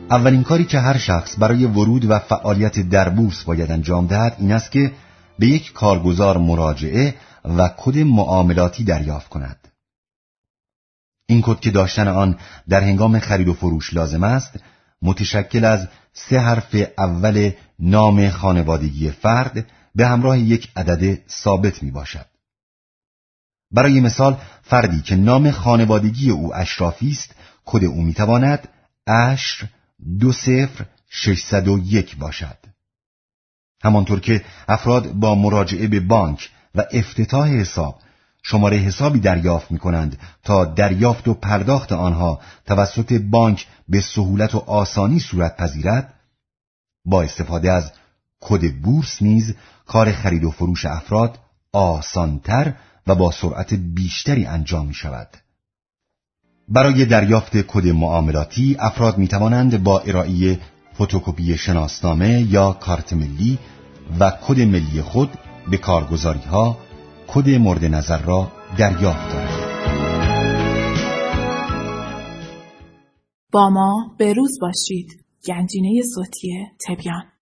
اولین کاری که هر شخص برای ورود و فعالیت در بورس باید انجام دهد این است که به یک کارگزار مراجعه و کد معاملاتی دریافت کند. این کد که داشتن آن در هنگام خرید و فروش لازم است، متشکل از 3 حرف اول نام خانوادگی فرد به همراه یک عدد ثابت می باشد. برای مثال، فردی که نام خانوادگی او اشرافی است، کد او می تواند اشر 20601 باشد. همانطور که افراد با مراجعه به بانک و افتتاح حساب شماره حسابی دریافت می کنند تا دریافت و پرداخت آنها توسط بانک به سهولت و آسانی صورت پذیرد، با استفاده از کد بورس نیز کار خرید و فروش افراد آسانتر و با سرعت بیشتری انجام می شود. برای دریافت کد معاملاتی افراد می توانند با ارائه فتوکپی شناسنامه یا کارت ملی و کد ملی خود به کارگزاری ها کد مورد نظر را دریافت کنند. با ما به روز باشید. گنجینه صوتی تبیان.